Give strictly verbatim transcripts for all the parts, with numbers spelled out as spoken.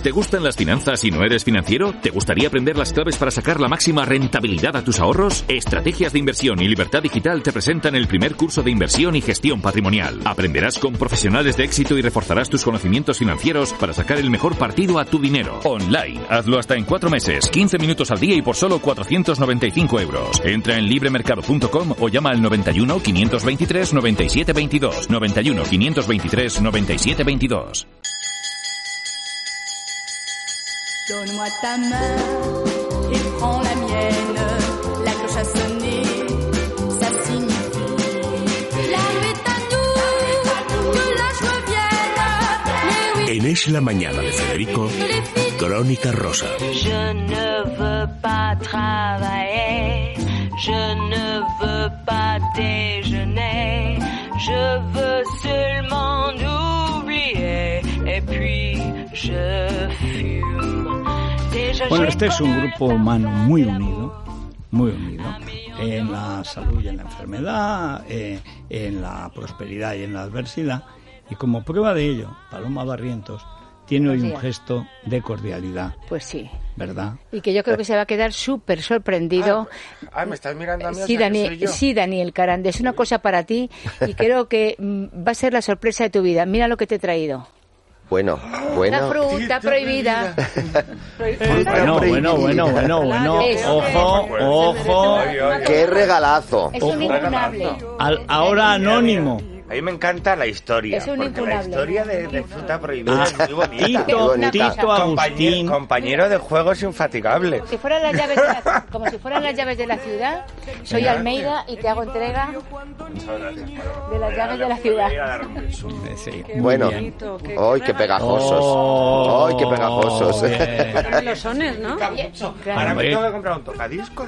¿Te gustan las finanzas y no eres financiero? ¿Te gustaría aprender las claves para sacar la máxima rentabilidad a tus ahorros? Estrategias de Inversión y Libertad Digital te presentan el primer curso de inversión y gestión patrimonial. Aprenderás con profesionales de éxito y reforzarás tus conocimientos financieros para sacar el mejor partido a tu dinero. Online. Hazlo hasta en cuatro meses, quince minutos al día y por solo cuatrocientos noventa y cinco euros. Entra en libremercado punto com o llama al noventa y uno, quinientos veintitrés, noventa y siete veintidós. noventa y uno, quinientos veintitrés, noventa y siete veintidós. Donne-moi ta main et prends la mienne. La cloche a sonné, ça signifie la nuit est à nous, que la joie vienne. Mais oui. En Es la Mañana de Federico, Crónica Rosa. Je ne veux pas travailler, je ne veux pas déjeuner, je veux seulement oublier et puis je fume. Bueno, este es un grupo humano muy unido, muy unido, en la salud y en la enfermedad, eh, en la prosperidad y en la adversidad, y como prueba de ello, Paloma Barrientos tiene hoy un gesto de cordialidad. Pues sí. ¿Verdad? Y que yo creo que se va a quedar súper sorprendido. Ah, ah, me estás mirando a mí. Sí, o sea, Daniel, que soy yo. sí, Daniel Carande, es una cosa para ti y creo que mm, va a ser la sorpresa de tu vida. Mira lo que te he traído. Bueno, bueno. La fruta prohibida. Bueno, bueno, bueno, bueno, bueno. Ojo, ojo. ¡Qué regalazo! Es un incunable. Al, ahora anónimo. A mí me encanta la historia, Es un porque la incunable. historia de, de fruta prohibida Ah, es muy bonita. Tito, bonita. Tito Compañero, Agustín. compañero de juegos infatigable. Si fueran las llaves de la, como si fueran las llaves de la ciudad, soy Almeida y te hago entrega de las llaves de la ciudad. Sí, Bueno, muy bien. ¡ay, qué pegajosos! Oh, ¡Ay, qué pegajosos! bien. Los sones, ¿no? Ahora me tengo que comprar un tocadiscos.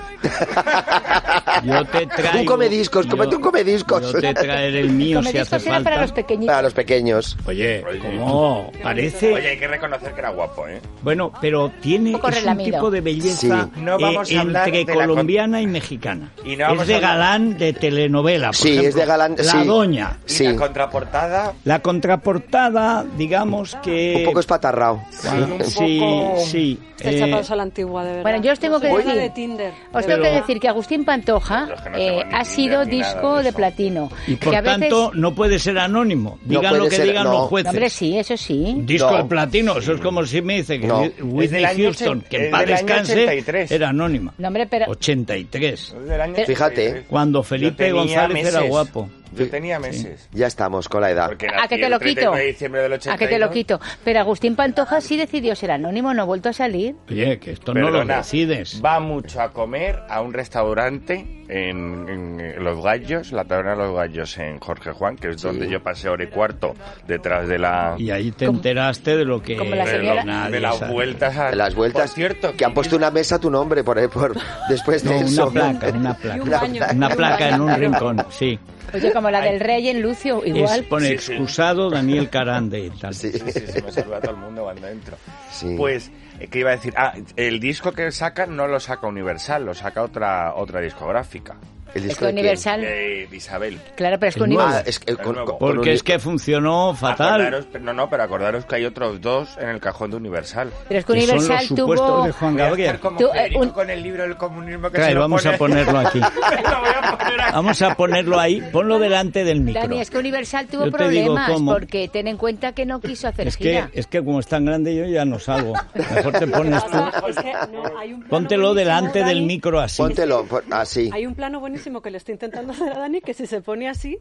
Yo te traigo... Un comediscos, yo- cómete un comediscos. Yo te traeré el mío Como si hace discos era para los falta. pequeñitos. Para los pequeños. Oye, ¿cómo? Parece... Oye, hay que reconocer que era guapo, ¿eh? Bueno, pero tiene Un poco es un relamido. tipo de belleza Sí. No vamos eh, a hablar entre de la colombiana y mexicana. Y no vamos es de a hablar- galán de telenovela, por Sí, ejemplo. es de galán, La sí. doña. Y Sí. la contraportada... La contraportada, digamos que... Un poco espatarrao. Bueno, un sí, poco- sí. Está eh, chapados a la antigua, de verdad. Bueno, yo os tengo que No se decir- habla de Tinder. Os de tengo que verdad. decir que Agustín Pantoja Los que no eh, tengo ni ha sido Tinder ni nada disco de de eso. platino. y por que a veces... tanto no puede ser anónimo. No Digan puede lo que ser, digan no. los No, jueces. hombre, sí, eso sí. Disco No. de platino, eso es como si me dice que No. Es del Whitney año Houston, ochen- que en es paz del año descanse, ochenta y tres. era anónima. No, hombre, pero... ochenta y tres. Es del año Fíjate. ochenta y tres. Cuando Yo Felipe tenía González era meses. guapo. Yo tenía meses. Ya estamos con la edad. Porque ¿A nací que te lo el treinta y quito? nueve de diciembre del ochenta y dos. A que te lo quito. Pero Agustín Pantoja sí decidió ser anónimo, no ha vuelto a salir. Oye, que esto no lo Perdona, decides. va mucho a comer a un restaurante en, en Los Gallos, la taberna de Los Gallos en Jorge Juan, que es donde yo pasé hora y cuarto detrás de la... Y ahí te enteraste de lo que como la de, señora- los- nadie de las sabe. vueltas a... De las vueltas Por cierto, que han puesto una mesa a tu nombre por ahí, por después de No, eso. una placa, una Y placa. un baño. Una placa en un rincón, sí. Oye, como la del rey en Lucio, Es, igual. pone Sí, sí. excusado Daniel Carande y tal. Sí. Sí, sí, sí, me saluda a todo el mundo cuando entro. Sí. Pues, eh, ¿qué iba a decir? Ah, el disco que sacan no lo saca Universal, lo saca otra otra discográfica. El Es disco que de quién? Universal... De, de Isabel. Claro, pero es que El nuevo. Ah, Universal... es que con- El nuevo. con- con Porque un es que funcionó fatal. Acordaros, pero- no, no, pero acordaros que hay otros dos en el cajón de Universal. Pero es que Que son Universal los supuestos tuvo... de Juan Voy a Gabriel. estar como Tú, eh, Federico un- con el libro del comunismo que Trae, se lo vamos pone- a ponerlo aquí. Lo voy a poner aquí. Vamos a ponerlo ahí. Ponlo delante del micro. Dani, es que Universal tuvo Yo te digo problemas cómo. porque ten en cuenta que no quiso hacer Es que, gira. es que como es tan grande yo ya no salgo. Mejor te pones tú. Es que no, hay un plano Póntelo buenísimo, delante del Dani. micro así. Póntelo por- así. Hay un plano buenísimo que le estoy intentando hacer a Dani, que si se pone así...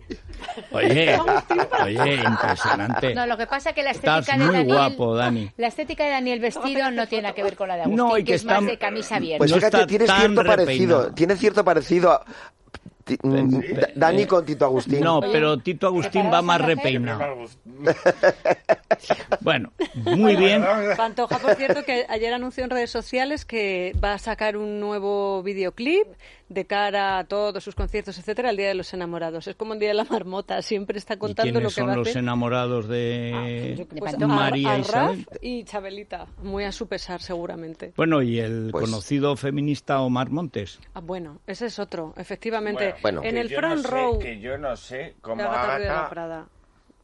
Oye, oye, impresionante. No, lo que pasa es que la estética Estás de muy Daniel... guapo, Dani. La estética de Daniel vestido no tiene nada que ver con la de Agustín, No, y que, que es más está- de camisa abierta. Pues No fíjate, está tienes tan cierto parecido. repeinado. Tienes cierto parecido a ti- mm, Da- Dani con Tito Agustín. No, pero Tito Agustín va más repeinado. Bueno, muy bien. Pantoja, por cierto, que ayer anunció en redes sociales que va a sacar un nuevo videoclip de cara a todos sus conciertos, etcétera, el Día de los Enamorados. Es como el Día de la Marmota, siempre está ¿Y contando lo quiénes que son va a los hacer. enamorados de Yo que- pues, pues, a- María a Isabel? Raf y Chabelita, muy a su pesar seguramente. Bueno, y el Pues- conocido feminista Omar Montes. Ah, bueno, ese es otro, efectivamente. Bueno, en que el yo front no sé- row Que yo no sé de cómo Agatha Ruiz de la Agatha... Prada.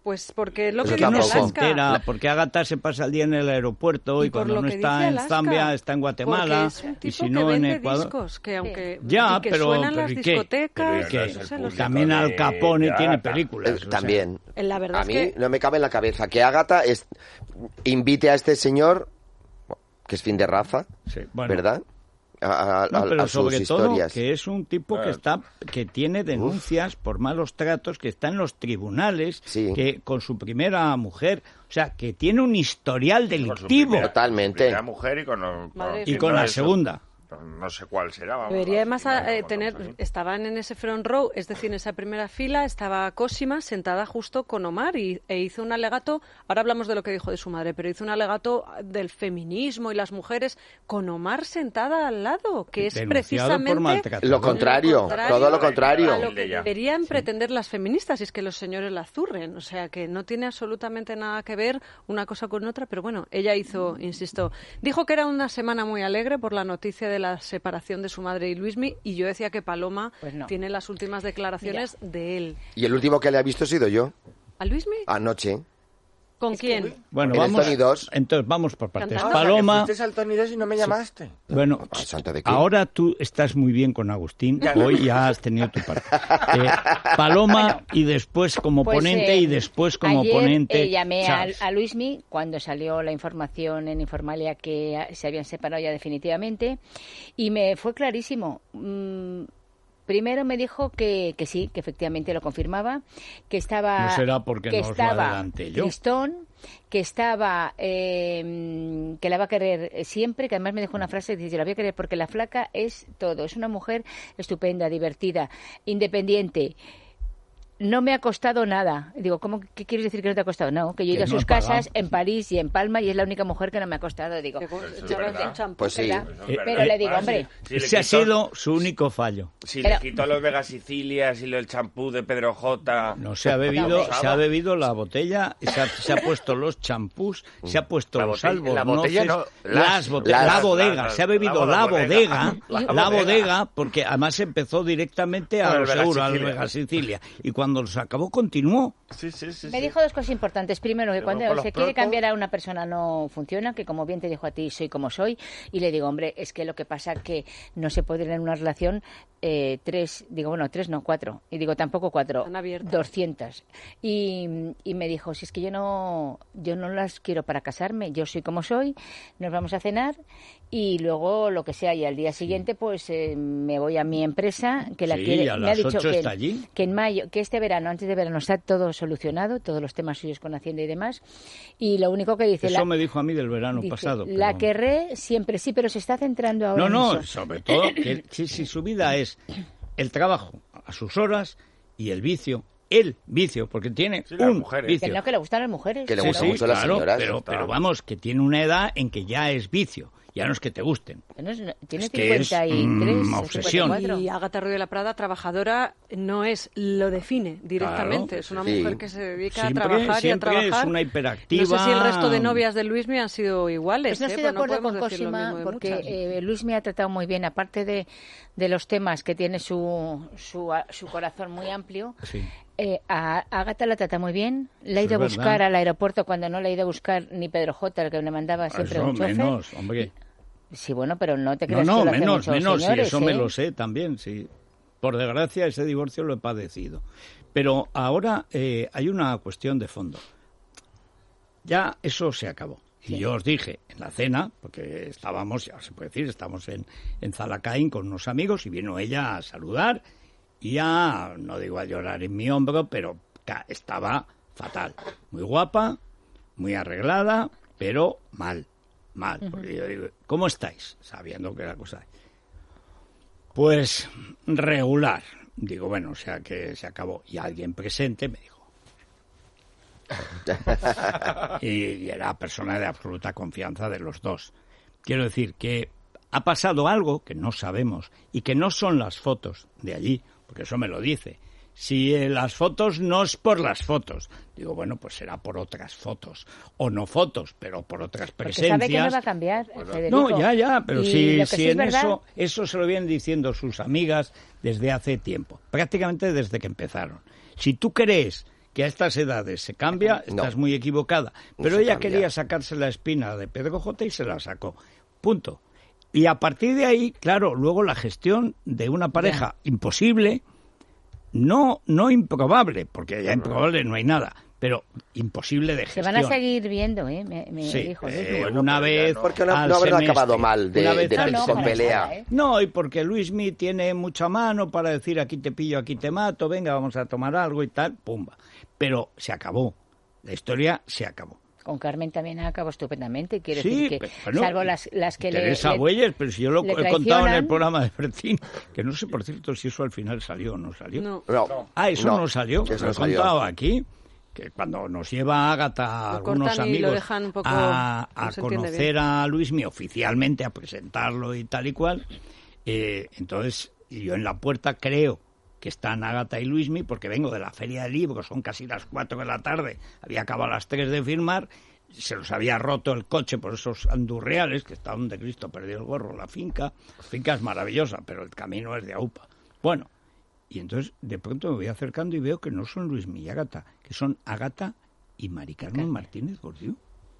Pues porque es lo Eso que dice no se Alaska. entera, porque Ágata se pasa el día en el aeropuerto y, Y por cuando lo no que está dice en Alaska, Zambia está en Guatemala porque es un tipo y si que no en vende Ecuador. discos, que aunque Ya, y que pero, suenan pero las ¿y qué? discotecas, Pero ¿Qué? no es el no sé, los- público También Al de- Capone de tiene Ágata. películas. Eh, o sea, también. La verdad A es mí que no me cabe en la cabeza que Ágata es, invite a este señor, que es fin de Rafa, sí, bueno. ¿verdad? A, a- No, a- pero a sus sobre todo historias. que es un tipo que está que tiene denuncias por malos tratos, que está en los tribunales, Sí. que con su primera mujer, o sea, que tiene un historial Con su delictivo primera- Totalmente. su primera mujer y con, con- Madre y con la eso. segunda. No sé cuál será. Vamos, debería la además final, eh, vamos, tener, vamos, estaban en ese front row, es decir, en esa primera fila estaba Cosima sentada justo con Omar y, e hizo un alegato, ahora hablamos de lo que dijo de su madre, pero hizo un alegato del feminismo y las mujeres con Omar sentada al lado, que es Denunciado por precisamente maltrato. Lo contrario, todo lo contrario. a lo que deberían pretender las feministas, y es que los señores la zurren, o sea que no tiene absolutamente nada que ver una cosa con otra, pero bueno, ella hizo, insisto, dijo que era una semana muy alegre por la noticia de la separación de su madre y Luismi, y yo decía que Paloma Pues no. tiene las últimas declaraciones de él. Y el último que le ha visto he sido yo, ¿A Luismi? anoche. ¿Con quién? Bueno, En el vamos. Tony dos. Entonces vamos por partes. Cantando. Paloma, Fuiste al Tony dos y no me llamaste. bueno, ¿A santo de qué? ahora tú estás muy bien con Agustín. Hoy ya has tenido tu parte. Eh, Paloma y después como Pues, ponente eh, y después como ayer, ponente. eh, llamé a, Charles. a Luismi cuando salió la información en Informalia que a- se habían separado ya definitivamente y me fue clarísimo. Mm, primero me dijo que, que sí, que efectivamente lo confirmaba, que estaba No será porque que no os lo estaba adelanté yo. tristón, que estaba eh, que la va a querer siempre, que además me dejó una frase que dice, la voy a querer porque la flaca es todo, es una mujer estupenda, divertida, independiente. No me ha costado nada. Digo, ¿cómo, ¿qué quieres decir que no te ha costado? No, que yo he Que ido a no sus he pagado. casas en París y en Palma y es la única mujer que no me ha costado. Digo, Eso es Echabas verdad. un champú. Pues sí. ¿verdad? Eso es Eh, Pero verdad. le digo, Ahora, hombre, si- si le Ese ha quito- sido su único fallo. Si Pero- le quito los Vega Sicilias y lo- el champú de Pedro J. No se ha bebido, No, se ha bebido la botella, se ha, se ha puesto los champús, se ha puesto La los botella- la albornoces, botella no, las, las- botellas, las- la bodega, las- se ha bebido la la bodega. bodega, La la bodega. bodega, porque además empezó directamente a Con el los Vega euros, al Sicilia. Vega Sicilia, y cuando los acabó continuó. Sí, sí, sí. me sí. dijo dos cosas importantes. Primero, que Pero cuando con los se quiere protos- cambiar a una persona no funciona, que como bien te dijo a ti, soy como soy. Y le digo, hombre, es que lo que pasa que no se puede tener una relación eh, tres, digo, bueno, tres no, cuatro. Y digo, tampoco cuatro, Están abiertas. doscientas. Y, y me dijo, si es que yo no, yo no las quiero para casarme, yo soy como soy, nos vamos a cenar y luego lo que sea. Y al día siguiente, pues eh, me voy a mi empresa, que la Sí, quiere. a me ha las dicho ocho que, está allí. que en mayo, que este verano, antes de verano, está todo solucionado, todos los temas suyos con Hacienda y demás. Y lo único que dice... Eso la, me dijo a mí del verano dice, pasado. la pero- querré siempre, sí, pero se está centrando ahora No, en no, eso. sobre todo, que si, si su vida es el trabajo a sus horas y el vicio, el vicio, porque tiene Sí, las un mujeres. Que vicio. no, que le gustan las mujeres. Que le Sí, gustan sí, mucho las claro, señoras. pero, Está. pero vamos, que tiene una edad en que ya es vicio, ya no es que te gusten. Bueno, es- tiene Es que es, cincuenta y tres, mm, o obsesión. cincuenta y cuatro. Y Ágata Ruiz de la Prada, trabajadora, no es, lo define directamente. Claro, es una sí. mujer que se dedica Siempre- a trabajar y a siempre es trabajar. una hiperactiva. No sé si el resto de novias de Luismi han sido iguales. Pues no ¿eh? estoy de Pues acuerdo podemos con decir lo Cosima mismo de porque muchas. eh, Luis me ha tratado muy bien, aparte de, de los temas que tiene su, su, su corazón muy amplio. Sí. Eh, a Ágata la trata muy bien, la ha Eso ido a es buscar verdad. al aeropuerto cuando no la ha ido a buscar ni Pedro J, el que me mandaba siempre Eso un chofer. menos, hombre. Sí, bueno, pero no te No, creas no, que lo hacen menos, muchos menos, sí, señores, eso ¿eh? me lo sé también, sí. Por desgracia, ese divorcio lo he padecido. Pero ahora eh, hay una cuestión de fondo. Ya eso se acabó. Y yo os dije en la cena, porque estábamos, ya se puede decir, estamos en, en Zalacaín con unos amigos y vino ella a saludar y ya, no digo a llorar en mi hombro, pero ca- estaba fatal. Muy guapa, muy arreglada, pero mal, mal. Porque yo digo, ¿cómo estáis? Sabiendo que la cosa... Pues regular. Digo, bueno, o sea que se acabó. Y alguien presente me dijo. y, y era persona de absoluta confianza de los dos. Quiero decir que ha pasado algo que no sabemos y que no son las fotos de allí, porque eso me lo dice. Si eh, las fotos no es por las fotos, digo, bueno, pues será por otras fotos, o no fotos, pero por otras Porque presencias. sabe que no va a cambiar, Federico. No, ya, ya, pero Y si, lo que si sí es en verdad- eso, eso se lo vienen diciendo sus amigas desde hace tiempo, prácticamente desde que empezaron. Si tú crees que a estas edades se cambia, No. estás muy equivocada. No Pero se ella cambia. quería sacarse la espina de Pedro J. y se la sacó. Punto. Y a partir de ahí, claro, luego la gestión de una pareja imposible, no, no improbable, porque ya improbable no hay nada, pero imposible de Se gestión. van a seguir viendo, ¿eh? Me, me Sí, dijo. eh, Luismi. bueno, una pero ya vez no. Porque no, al no habrán semestre, acabado mal de, una vez de- al No, no, con para pelea. nada, ¿eh? No, y porque Luismi tiene mucha mano para decir aquí te pillo, aquí te mato, venga, vamos a tomar algo y tal, pumba. Pero se acabó. La historia se acabó. Con Carmen también acabó estupendamente. Quiero Sí, decir que, pero bueno, salvo las, las que le, Teresa le- Bueyes, pero si yo lo le he contado en el traicionan. programa de Bertín, que no sé, por cierto, si eso al final salió o no salió. No. No. Ah, eso no, salió, eso lo no he salió. contado aquí, que cuando nos lleva Ágata Lo algunos cortan y lo amigos dejan un poco- a, no a se entiende conocer bien. a Luismi oficialmente, a presentarlo y tal y cual, eh, entonces yo en la puerta creo que están Ágata y Luismi, porque vengo de la Feria del Libro, son casi las cuatro de la tarde, había acabado a las tres de firmar, se los había roto el coche por esos andurreales, que está donde Cristo perdió el gorro, la finca. La finca es maravillosa, pero el camino es de aupa. Bueno, y entonces de pronto me voy acercando y veo que no son Luismi y Ágata, que son Ágata y Mari Carmen Martínez Gordiú,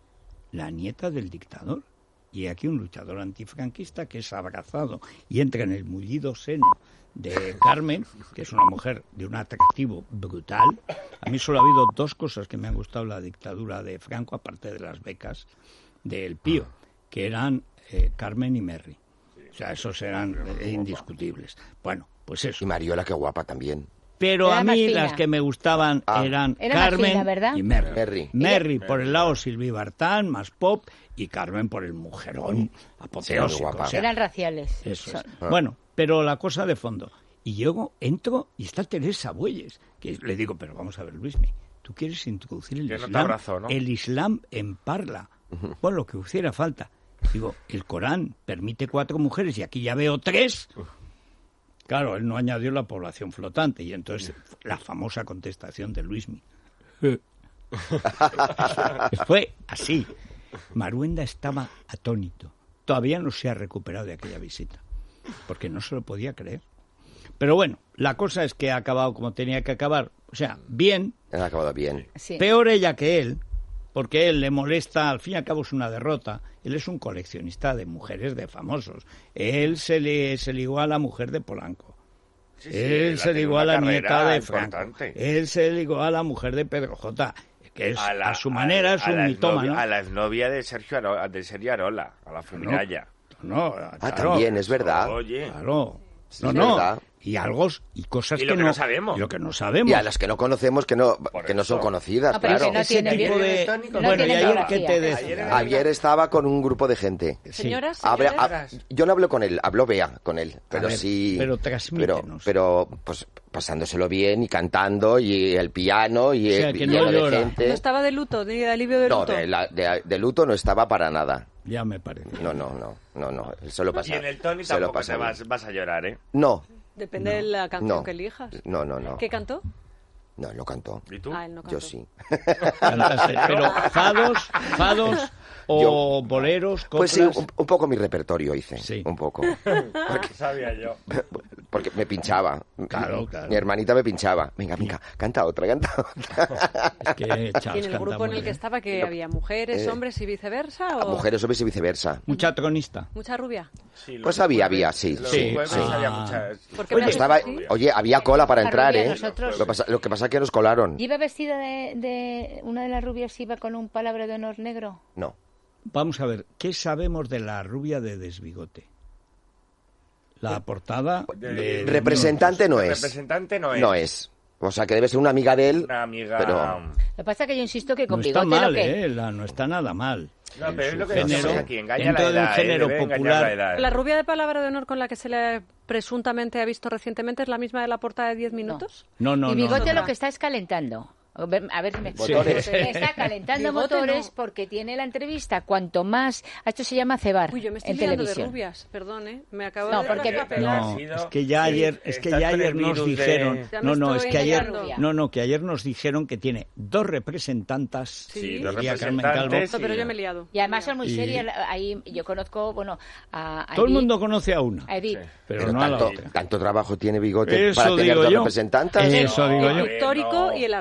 la nieta del dictador. Y aquí un luchador antifranquista que es abrazado y entra en el mullido seno de Carmen, que es una mujer de un atractivo brutal. A mí solo ha habido dos cosas que me han gustado la dictadura de Franco, aparte de las becas del Pío, que eran eh, Carmen y Merry. O sea, esos eran eh, indiscutibles. Bueno, pues eso. Y Mariola, qué guapa también. Pero Era a más mí fina. las que me gustaban Ah. eran Era más Carmen fina, ¿verdad? y Merry. Merry. Merry por el lado Silvi Bartán, más pop, y Carmen por el mujerón apoteósico. Sí, muy guapa. o sea, Eran raciales. eso es. Son- Bueno, pero la cosa de fondo. Y yo entro y está Teresa Bueyes, que le digo, pero vamos a ver, Luismi, tú quieres introducir el Que no te Islam, abrazo, ¿no? el Islam en Parla. Bueno, lo que hiciera falta. Digo, el Corán permite cuatro mujeres y aquí ya veo tres. Claro, él no añadió la población flotante y entonces la famosa contestación de Luismi. Fue así. Maruenda estaba atónito. Todavía no se ha recuperado de aquella visita, porque no se lo podía creer. Pero bueno, la cosa es que ha acabado como tenía que acabar. O sea, bien, Han acabado bien. Sí. peor ella que él, porque él le molesta, al fin y al cabo es una derrota. Él es un coleccionista de mujeres de famosos. Él se le se ligó a la mujer de Polanco. Sí, sí, Él él se ha tenido ligó a una la nieta carrera de Franco. importante. Él se ligó a la mujer de Pedro J, que es a, la- su manera es a un la mitómano. exnovia- A la exnovia de Sergio Arola, de Sergio Arola, a la feminaya. No, Ah, claro, también, es verdad. Oye. Claro. Sí, No, es no. verdad. Y algo y cosas Y lo que no sabemos. y lo que no sabemos. Y a las que no conocemos, que no, Por que no son eso. conocidas, No, pero claro. que no Ese tiene tipo bien- de no bueno, y tiene ayer biografía. que te Ayer decía. era- Ayer estaba con un grupo de gente. Sí. Señoras, Habrá- señores, ah, yo no hablo con él, habló Bea con él, pero ver, sí. pero pero, transmítenos. pero pues pasándoselo bien y cantando y el piano y, O sea, el que y no lleno de llora. gente. no estaba de luto, de alivio de No, luto. de, la- de- de luto no estaba para nada. Ya me parece. No, no, no, no, no. Él se lo pasa. Y en el Tony se lo tampoco pasa te bien. vas, vas a llorar, ¿eh? No, Depende de la canción no. que elijas. No, no, no. ¿Qué cantó? No, él no cantó. ¿Y tú? Ah, él no cantó. Yo sí. Cantaste. Pero fados, fados o boleros, Pues sí, coplas. un, un poco mi repertorio hice. Sí. Un poco. Sabía yo. Porque me pinchaba. Claro, claro. Mi hermanita me pinchaba. Venga, venga, canta otra, canta otra. Es que ¿Y Charles en el canta grupo en muy el que bien. estaba que había mujeres, eh, hombres y viceversa? ¿O Mujeres, hombres y viceversa. Mucha tronista. mucha rubia? Sí, los Pues había, jueves- había, sí, los sí, jueves sí. había Ah. muchas- ¿Por qué Oye, me haces estaba, así? oye, había cola para La entrar, rubia, ¿eh? nosotros. Lo, pasa- lo que pasa es que nos colaron. ¿Iba vestida de, de... Una de las rubias iba con un palabra de honor negro? No. Vamos a ver, ¿qué sabemos de la rubia de Desbigote? La portada de... Representante no es. Representante no es. No es. O sea, que debe ser una amiga de él. Una amiga... Pero- Lo que pasa es que yo insisto que No con está bigote mal, lo que... ¿eh? La- no está nada mal. No, En pero es su lo que género, decimos aquí, engaña dentro la de un edad, ¿eh? género Debe engañar popular. la edad. ¿La rubia de palabra de honor con la que se le presuntamente ha visto recientemente es la misma de la portada de diez minutos? No, no, y no, bigote no. lo que está es calentando. A ver, a ver si me explico. Motores. Está calentando Bigote motores no. porque tiene la entrevista. Cuanto más... Esto se llama cebar Uy, yo me estoy en liando de televisión. rubias, perdón, ¿eh? Me acabo No, de porque- descapelar. No, sido- es que ya Sí, ayer, es que estás ya con el ayer nos virus de- dijeron, Ya me no, no, es estoy que ayer, engañando. no, no, que ayer nos dijeron que tiene dos representantas, Sí, los diría Carmen Calvo. representantes Pero y- yo me he liado. Y además son muy Y- serias. Ahí yo conozco, bueno, a, a Todo el Edith- mundo conoce a una, a Edith. Sí. pero, Pero no a la tanto, otra. tanto trabajo tiene Bigote Eso para tener digo dos yo. representantas. Eso digo El yo. pictórico no, y el artístico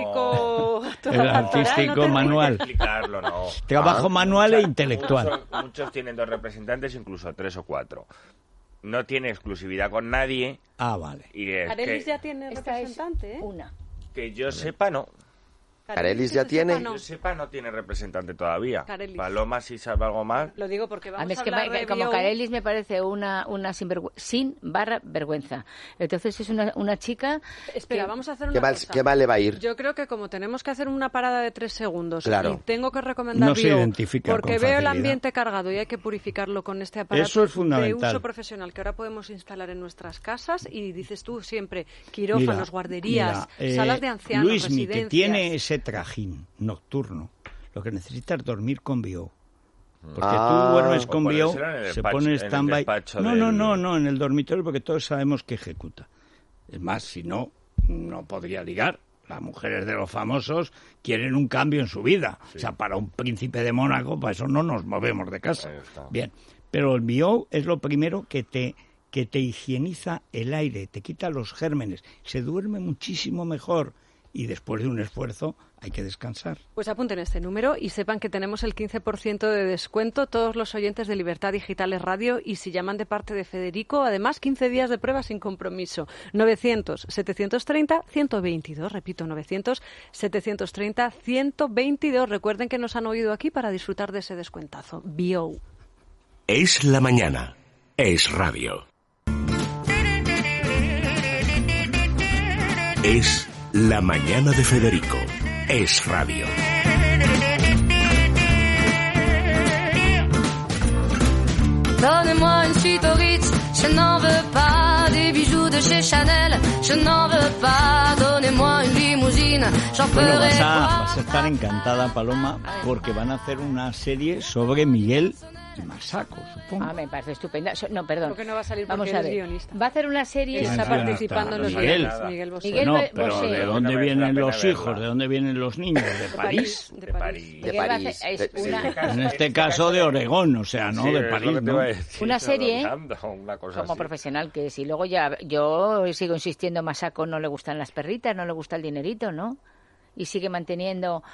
artístico... El artístico no manual. Explicarlo, no. Trabajo Ah, manual mucha- e intelectual. Muchos, muchos tienen dos representantes, incluso tres o cuatro. No tiene exclusividad con nadie. Ah, vale. Y es Arelis que, ya tiene Esta es representante, ¿eh? una. que yo sepa, no. Carelis que ya se tiene. sepa, Que no. yo sepa, no tiene representante todavía. Carelis. Paloma, si sabe algo más. Lo digo porque A vamos mí a es que hablar me- de como bio- Carelis me parece una, una sinvergü- sin barra vergüenza. Entonces es una, una chica... Espera, que- vamos a hacer una ¿Qué mal, cosa. qué mal le va a ir? Yo creo que como tenemos que hacer una parada de tres segundos Claro. y tengo que recomendar No se bio identifica porque con veo el facilidad. ambiente cargado y hay que purificarlo con este aparato Eso es de fundamental. uso profesional que ahora podemos instalar en nuestras casas y dices tú siempre quirófanos, Mira, guarderías, mira, eh, salas de ancianos, Luismi, residencias. que tiene ese trajín nocturno, lo que necesita es dormir con bio. Porque Ah. tú duermes O con bio, ponérselo en el se despacho- pone en el stand-by. despacho No, no, del- no, no, en el dormitorio, porque todos sabemos que ejecuta. Es más, si no, no podría ligar. Las mujeres de los famosos quieren un cambio en su vida. O sea, para un príncipe de Mónaco, para eso no nos movemos de casa. Ahí está. Bien, pero el bio es lo primero que te que te higieniza el aire, te quita los gérmenes, se duerme muchísimo mejor y después de un esfuerzo hay que descansar. Pues apunten este número y sepan que tenemos el quince por ciento de descuento todos los oyentes de Libertad Digitales Radio y si llaman de parte de Federico, además quince días de prueba sin compromiso. novecientos, setecientos treinta, ciento veintidós, repito, novecientos, setecientos treinta, ciento veintidós. Recuerden que nos han oído aquí para disfrutar de ese descuentazo. Bio. Es la mañana. Es radio. Es la mañana de Federico. Es radio. Donnez-moi une suite au Ritz, je n'en veux pas des bijoux de chez Chanel, je n'en veux pas. Donnez-moi une limousine, j'en Bueno, ferai vas a, quoi. vas a estar encantada, Paloma, porque van a hacer una serie sobre Miguel y Masaco, supongo. Ah, me parece estupenda. So- No, perdón. ¿Por qué no va a salir? Vamos Porque a eres ver. guionista. Va a hacer una serie... ¿Quién Está es guionista? participando en los Miguel. guiones. Miguel Bosé. Miguel Bueno, Bosé. pero ¿de Bosé. dónde No merece vienen la los pena hijos? verla. ¿De dónde vienen los niños? ¿De París? De De París. París. De Miguel va a París. hacer- es De- sí. una- En este caso de Oregón, o sea, no Sí, de es lo París, que te ¿no? iba a decir, Una serie, Orlando, una cosa como así. profesional que es. Y luego ya, yo sigo insistiendo, Masaco no le gustan las perritas, no le gusta el dinerito, ¿no? Y sigue manteniendo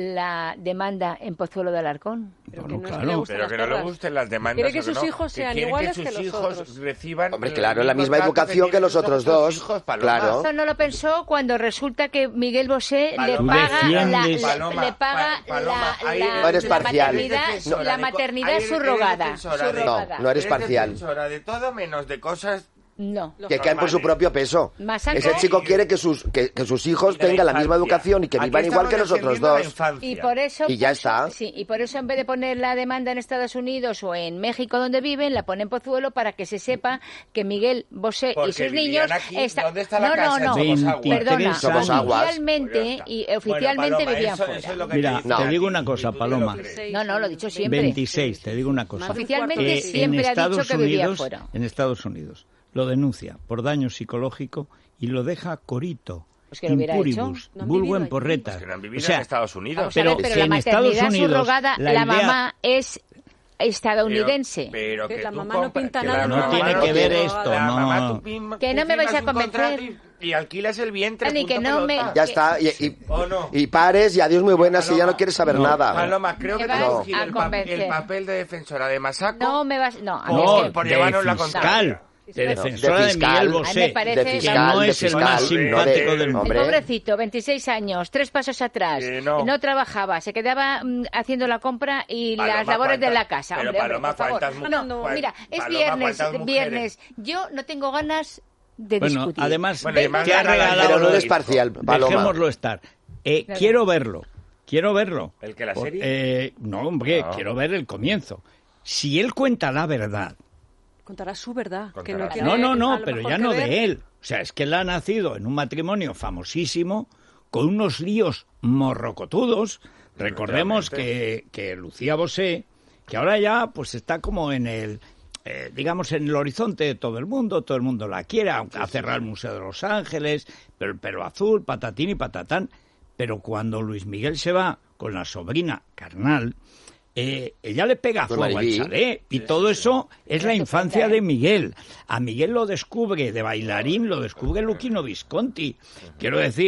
la demanda en Pozuelo de Alarcón. Pero Bueno, que no es que claro. le gusten Pero las que no le perras. gusten las demandas. Quiere que o sus no, hijos sean quieren iguales que que sus los hijos otros. reciban Hombre, el claro, la mismo misma trato educación que tienen los otros otros dos. hijos, Paloma. Claro. Eso no lo pensó cuando resulta que Miguel Bosé le Paloma, paga, la, defiendes- le- Paloma, le paga Pa- Paloma, la, ahí la- eres- No eres la parcial. maternidad, defensora la de co- maternidad ahí eres- eres subrogada. defensora de- subrogada. No, no eres parcial. defensora de todo menos de cosas. No. Que caen por su propio peso. Masaco- Ese chico quiere que sus, que, que sus hijos de la tengan la misma infancia. educación y que Aquí vivan igual estamos que los otros defendiendo la dos. infancia. Y por eso Y ya puso- está. Sí, y por eso en vez de poner la demanda en Estados Unidos o en México donde viven, la pone en Pozuelo para que se sepa que Miguel Bosé Porque y sus vivían niños aquí. está- ¿Dónde está la no, casa? no, no, Somos agua. perdona, veintitrés Somos aguas. oficialmente Pues ya y está. oficialmente Bueno, Paloma, vivían eso- fuera. eso es lo que Mira, dice No. te digo aquí, una cosa, y tú te lo Paloma. crees. No, no, lo he dicho siempre. veintiséis, te digo una cosa. Más de un Oficialmente cuarto de Que siglo. siempre en ha dicho Estados que vivía Unidos, fuera. en Estados Unidos, lo denuncia por daño psicológico y lo deja corito. Pues que lo hubiera impuribus, hecho. No han vulgo vivido en allí. porretas. Que no han vivido O sea, en Estados Unidos. Vamos Pero a ver, pero si la en Estados maternidad Unidos subrogada, la la, idea- mamá es estadounidense. Pero, pero Que que la tú mamá no compras- pinta que nada, la no mamá tiene que ver tiene- esto, la no. mamá, tú pim- Que tú no me vais a firmas un contrato convencer. Y, y alquilas el vientre. Ani, que punto no me- pelota. Ya está. Y, y, ¿O no? y pares y adiós muy buenas y ya no quieres saber No, nada. Paloma, creo Me que te vas has a cogido el, pa- convencer. el papel de defensora de Masaco. No me vas, no, a mí No, es que por de llevarnos la fiscal, contraria. de No, defensora de de, fiscal. Miguel A mí Bosé, me parece de que- fiscal, que no de es el fiscal, más no simpático de- del mundo. hombre. el pobrecito, veintiséis años, tres pasos atrás, Que no. no trabajaba, se quedaba mm, haciendo la compra y Paloma, las labores de ¿cuántas- la casa. pero Hombre, hombre, Paloma, por favor. ¿cuántas mu- No, no, cuán- mira, es Paloma, viernes, ¿cuántas mujeres? viernes. Yo no tengo ganas de Bueno, discutir. además, Bueno, y más ¿qué ha gana la- regalado? Pero no lo- eres parcial, Paloma. Dejémoslo estar. Eh, Claro. Quiero verlo, quiero verlo. ¿El que la Por- serie? eh, no, hombre, No. quiero ver el comienzo. Si él cuenta la verdad. Contará su verdad. Que Contará. no, tiene No, no, a no, lo pero mejor ya que no ver. de él. O sea, es que él ha nacido en un matrimonio famosísimo, con unos líos morrocotudos. Recordemos que, que Lucía Bosé, que ahora ya pues está como en el, eh, digamos, en el horizonte de todo el mundo, todo el mundo la quiere, aunque ha cerrado el Museo de Los Ángeles, pero el pelo azul, patatín y patatán. Pero cuando Luis Miguel se va con la sobrina carnal, eh, ella le pega Con fuego al Marilí. chalet y todo eso es la infancia de Miguel. A Miguel lo descubre de bailarín, lo descubre Luquino Visconti. Quiero decir,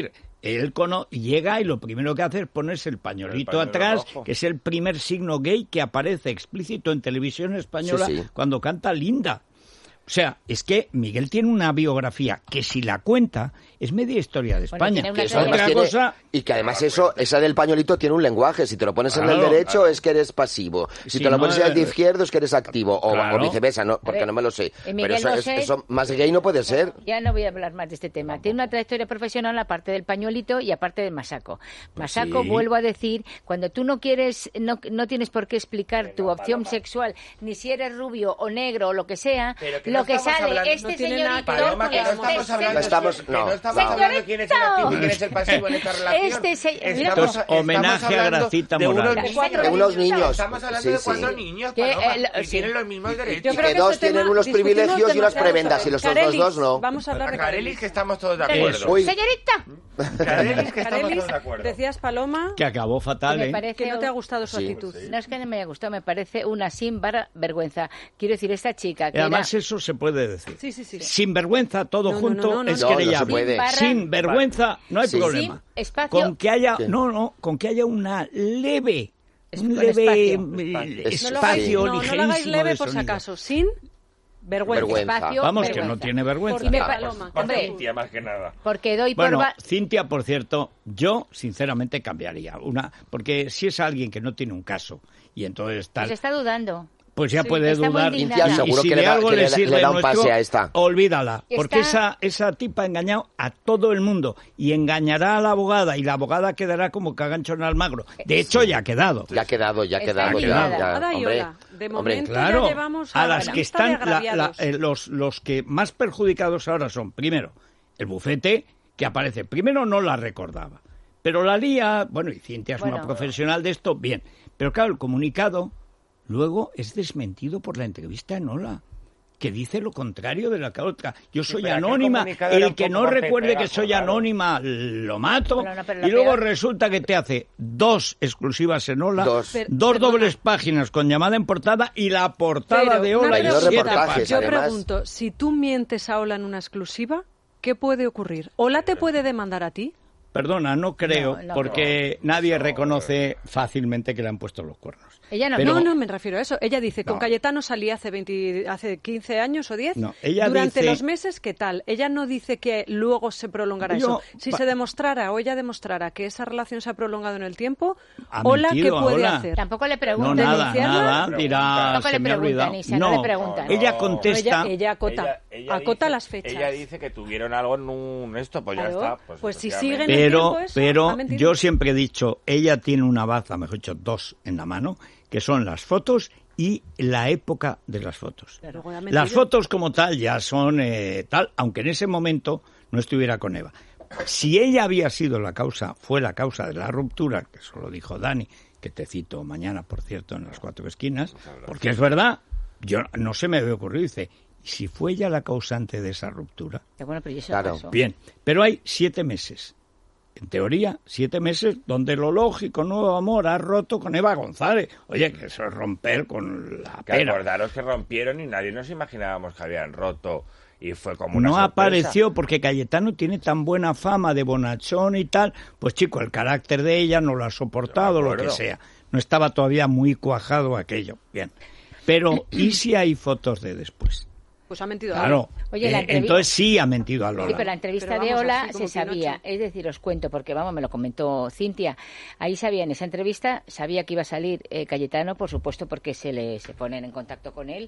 él cono llega y lo primero que hace es ponerse el pañuelito el pañuelo atrás, rojo. que es el primer signo gay que aparece explícito en televisión española Sí, sí. cuando canta Linda. O sea, es que Miguel tiene una biografía que si la cuenta es media historia de Bueno, España. tiene una Que eso Otra además tiene- cosa- y que además eso, esa del pañuelito tiene un lenguaje. Si te lo pones en el Claro, derecho claro. es que eres pasivo. Si Sí, te lo no, pones en el de eh, izquierdo es que eres activo. O, claro. o viceversa, no, porque ver, no me lo sé. eh, Pero Miguel eso, no es- sé. eso más gay no puede ser. Ya no voy a hablar más de este tema. Tiene una trayectoria profesional aparte del pañuelito y aparte del masaco. Masaco, sí. vuelvo a decir, cuando tú no quieres, no, no tienes por qué explicar tu opción sexual, ni si eres rubio o negro o lo que sea, Pero que lo no que estamos sale, hablando- este no tiene nada señorito, que ver Paloma, que no este estamos hablando, No estamos- que no, no estamos vamos. hablando de quién es el activo y quién es el pasivo en esta relación. Este se- mira, Estamos- Esto es homenaje estamos a hablando Gracita de unos Morales. niños. De unos niños. Estamos hablando Sí, de sí. cuatro niños, Que, Paloma, eh, lo- y sí. tienen los mismos derechos. Yo Y creo que que dos este tienen tema unos discutimos privilegios y unas demasiado prebendas sobre- y los otros Carelis, dos no. Vamos a hablar de Carelis, Carelis. que estamos todos de Carelis. acuerdo. Uy. Señorita, Carelis, que estamos Carelis, todos de acuerdo. decías, Paloma, Que acabó fatal, me ¿eh? parece que no te ha un- gustado su Sí, actitud. No es que no me haya gustado, me parece una sin barra vergüenza. Quiero decir, esta chica que Y además era... eso se puede decir. Sí, sí, sí. Sin vergüenza, todo No, no, junto no, no, es no. No, no querellable. se puede. Barra- Sin vergüenza no hay Sí. problema. Sin espacio. Con que haya, Sí. no, no, con que haya una leve, Es- un con leve espacio. eh, Es- No lo espacio hagáis, no, no lo ligerísimo hagáis leve de por si sonido. acaso. Sin vergüenza. Vergüenza. Espacio, Vamos, que vergüenza. no tiene vergüenza. Y me Ah, pa- Paloma, Por Hombre, Cintia, más que nada. porque doy por... Bueno, va- Cintia, por cierto, yo sinceramente cambiaría una, porque si es alguien que no tiene un caso y entonces tal, Se está dudando. pues ya Sí, puede está muy dudar. indignada. Cintia, seguro y si que de le da- algo que le le da- sirve le da un nuestro, pase a esta. olvídala, Está- porque esa esa tipa ha engañado a todo el mundo y engañará a la abogada y la abogada quedará como cagancho en Almagro. De hecho, ya ha quedado. Ya ha quedado, ya ha Está quedado. Ya, indignada. ya, Ada y hombre, Ola, de hombre. momento Claro, ya llevamos a a las la que lista de están, la- la- agraviados. eh, los, los que más perjudicados ahora son, primero, el bufete, que aparece. Primero no la recordaba, pero la lía, bueno, y Cintia es Bueno. una profesional de esto, bien. Pero claro, el comunicado luego es desmentido por la entrevista en Ola, que dice lo contrario de la otra. Yo soy pero aquel anónima, comunicado era el un que poco no más recuerde que pegajoso, soy claro. anónima lo mato, Bueno, no, pero lo y luego peor- resulta que te hace dos exclusivas en Ola, Dos. Per- dos perdona. dobles páginas con llamada en portada y la portada Pero, de una Ola y pregunta. siete reportajes, páginas. Yo además. pregunto, si tú mientes a Ola en una exclusiva, ¿qué puede ocurrir? ¿Ola te puede demandar a ti? Perdona, no creo, No, no porque nadie reconoce fácilmente que le han puesto los cuernos. Ella no, Pero- No, no me refiero a eso. Ella dice, con No. Cayetano salí hace, veinte, hace quince años o diez. No, ella Durante dice- los meses, ¿qué tal? Ella no dice que luego se prolongará Yo- eso. Si pa- se demostrara o ella demostrara que esa relación se ha prolongado en el tiempo, Ha Hola, ¿qué mentido a puede Ola. hacer? Tampoco le No, preguntan. nada, denunciarla? nada, dirá, Tampoco se le me ha preguntan, olvidado. Isa, no le preguntan. ella No, contesta... Ella, ella acota, Ella- ella acota dice- las fechas. Ella dice que tuvieron algo en un esto, pues Claro, ya está. Pues, pues si efectivamente. siguen en el Pero, tiempo eso, pero ha mentido. yo siempre he dicho, ella tiene una baza, mejor dicho, dos en la mano, que son las fotos y la época de las fotos. Pero luego ha mentido. Las fotos como tal ya son eh, tal, aunque en ese momento no estuviera con Eva. Si ella había sido la causa, fue la causa de la ruptura, que eso lo dijo Dani, que te cito mañana, por cierto, en Las Cuatro Esquinas, porque es verdad, yo no se me había ocurrido, dice, ¿y si fue ella la causante de esa ruptura? Bueno, pero ¿y eso Claro. pasó? Bien, pero hay siete meses. En teoría, siete meses donde lo lógico, nuevo amor, ha roto con Eva González. Oye, que eso es romper con la Que pera. acordaros que rompieron y nadie nos imaginábamos que habían roto y fue como una No sorpresa. apareció porque Cayetano tiene tan buena fama de bonachón y tal. Pues chico, el carácter de ella no lo ha soportado, De lo que acuerdo. sea. No estaba todavía muy cuajado aquello. Bien. Pero, ¿y si hay fotos de después? Pues ha mentido. Claro. Oye, la Eh, entrevi- entonces sí ha mentido a Sí, Lola. pero la entrevista Pero de vamos, Ola así como se sabía. Pinocho. Es decir, os cuento, porque vamos, me lo comentó Cintia. Ahí sabía, en esa entrevista, sabía que iba a salir eh, Cayetano, por supuesto, porque se le se ponen en contacto con él.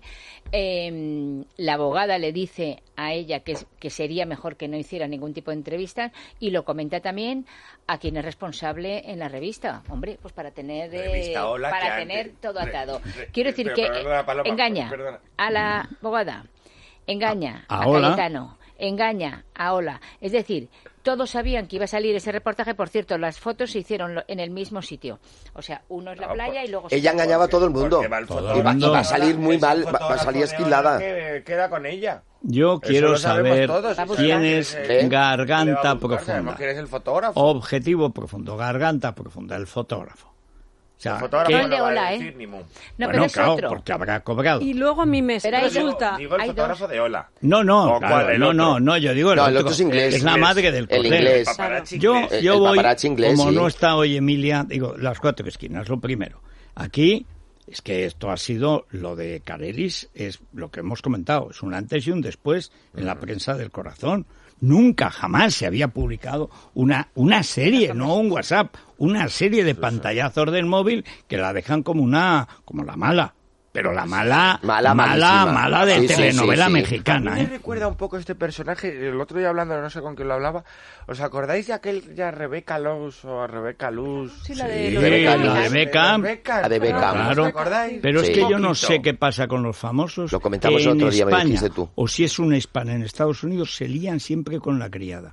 Eh, la abogada le dice a ella que, es- que sería mejor que no hiciera ningún tipo de entrevista y lo comenta también a quien es responsable en la revista. Hombre, pues para tener eh, Revista Ola, que para antes- tener todo re- atado. re- Quiero decir pero que perdona, eh, Paloma, engaña perdona. a la abogada. Engaña A- a a, Ola. Cayetano, engaña a Ola. Es decir, todos sabían que iba a salir ese reportaje. Por cierto, las fotos se hicieron lo- en el mismo sitio. O sea, uno es la Ah, playa pues, y luego... se Ella fue. engañaba a todo el mundo. Porque va el Todo fotógrafo el mundo. Y va a salir muy es un mal, va- va a fotógrafo salir de esquilada. Ola que queda con ella. Yo Eso quiero lo sabemos saber todos. Vamos, quién ¿qué es le va a Le va Garganta a buscar, sabemos Profunda. quién es el fotógrafo. Objetivo profundo, Garganta Profunda, el fotógrafo. O sea, El fotógrafo que- No el de no va a Ola, decir ¿eh? ni mu. No, bueno, pero es claro, otro. porque habrá cobrado. Y luego a mí me Pero hay resulta... dos. Digo el Hay fotógrafo dos. de Ola. No, no, ¿O claro, cuál, el no, otro? no, no, yo digo el No, otro. el otro es inglés. Es la Inglés. madre del El cordero. inglés. Paparazzi Yo, inglés. El- yo el voy, paparazzi inglés, como sí. no está hoy Emilia, digo, las cuatro esquinas, lo primero. Aquí, es que esto ha sido, lo de Carelis, es lo que hemos comentado, es un antes y un después en la prensa del corazón. Nunca, jamás se había publicado una, una serie, no un WhatsApp, una serie de pantallazos del móvil que la dejan como una, como la mala. Pero la mala, Mala, mala, malísima. mala de Sí, sí, telenovela sí, sí. A mexicana, mí me ¿eh? recuerda un poco este personaje, el otro día hablando, no sé con quién lo hablaba, ¿os acordáis de aquel ya Rebeca Luz o a Rebeca Luz? Sí, la de Sí, lo de Beckham. la de Beckham. La de Beckham. Claro. ¿Os acordáis? Pero es Sí. que yo no Poquito. sé qué pasa con los famosos. Lo comentamos que en otro día, me España, dijiste tú. o si es un hispano en Estados Unidos, se lían siempre con la criada.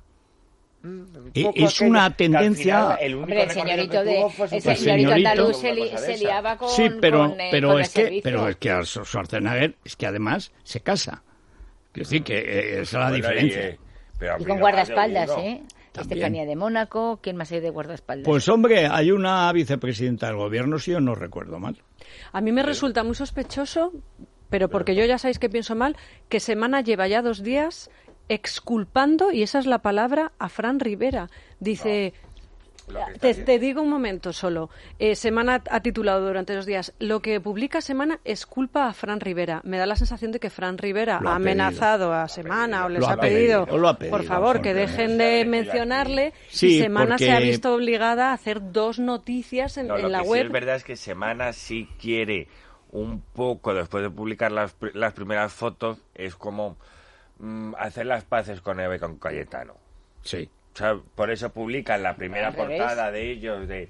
Un Eh, poco es aquello una que al tendencia- final el único Hombre, el recorrido señorito, que de, tuvo fue el su- señorito señorito. andaluz se, li- Una cosa de se esa. liaba con, Sí, pero, con, eh, pero con es el que, servicio. pero es que a Schwarzenegger es que además se casa. Quiero decir que eh, esa es la Bueno, diferencia. y, eh, pero al Y con final, guardaespaldas, seguro. ¿eh? También. Estefanía de Mónaco, ¿quién más hay de guardaespaldas? Pues hombre, hay una vicepresidenta del gobierno, si yo no recuerdo mal. A mí me resulta muy sospechoso, pero porque yo ya sabéis que pienso mal, que Semana lleva ya dos días exculpando, y esa es la palabra, a Fran Rivera. Dice... Lo que está Te, bien. te digo un momento solo. Eh, Semana ha titulado durante dos días, lo que publica Semana es culpa a Fran Rivera. Me da la sensación de que Fran Rivera Lo ha ha amenazado a Semana o les Lo ha ha pedido, pedido, lo ha pedido, por favor, que Jorge. dejen de mencionarle. Sí, y Semana se ha porque- visto obligada a hacer dos noticias en, No, en lo la que web. sí es verdad es que Semana sí quiere un poco, después de publicar las, pri- las primeras fotos, es como mm, hacer las paces con Eva y con Cayetano. Sí. O sea, por eso publican la primera Al revés. portada de ellos de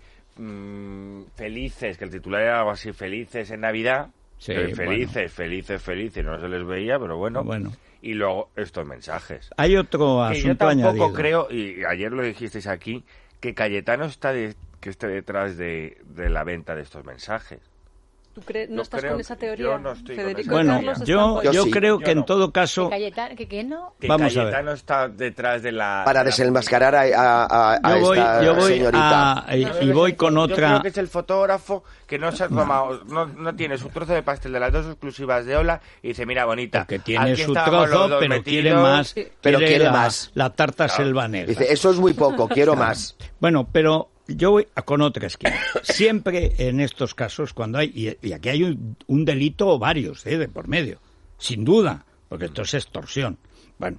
mm, felices, que el titular era algo así, felices en Navidad. Sí, Eh, felices, bueno. felices, felices, no se les veía, pero bueno. Bueno. Y luego estos mensajes. Hay otro Que yo asunto tampoco añadido. creo, y ayer lo dijisteis aquí, que Cayetano está de- que esté detrás de, de la venta de estos mensajes. ¿Tú crees, no Yo estás creo con esa que- teoría, yo no estoy con Federico? esa y Bueno, Carlos están yo, por- yo, Yo sí, creo yo que en no. todo ¿Que caso... Cayetano, que, que no? Que Vamos a ver. Cayetano está detrás de la... Para de la desenmascarar a, a, a, a Yo voy, esta yo voy señorita. a... Y, y voy con Yo otra... creo que es el fotógrafo que no se ha tomado, no, no tiene su trozo de pastel de las dos exclusivas de Ola y dice, mira, bonita, Porque tiene aquí su estábamos los trozo, dos pero metidos". quiere más. Pero quiere la, más. La tarta selva negra. Dice, eso es muy poco, quiero más. Bueno, pero yo voy a- con otra esquina. Siempre en estos casos, cuando hay, y, y aquí hay un, un delito o varios, ¿eh? De por medio, sin duda, porque esto es extorsión. Bueno,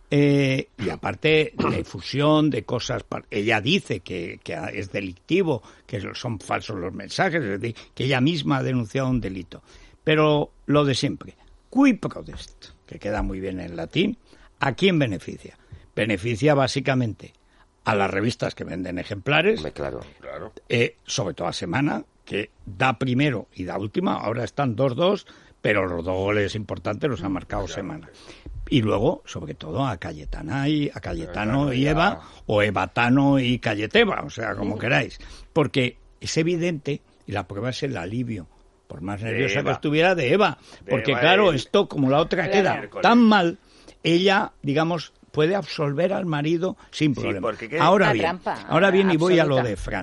eh, y aparte de difusión de cosas, par- ella dice que, que es delictivo, que son falsos los mensajes, es decir, que ella misma ha denunciado un delito. Pero lo de siempre, qui prodest, que queda muy bien en latín, ¿a quién beneficia? Beneficia básicamente a las revistas que venden ejemplares, Hombre, claro. Claro. eh, sobre todo a Semana, que da primero y da última, ahora están dos dos, pero los dos goles importantes los ha marcado Semana. Y luego, sobre todo, a Cayetana y a Cayetano y Eva, o Evatano y Cayeteva, o sea, como queráis. Porque es evidente, y la prueba es el alivio, por más nerviosa que Eva. estuviera, de Eva. De Porque Eva, claro, el- esto, como la otra el queda miércoles. tan mal, ella, digamos, puede absolver al marido sin Sí, problema. porque qué- Ahora Una bien, trampa, ahora bien, y voy a lo absoluta. de Fran.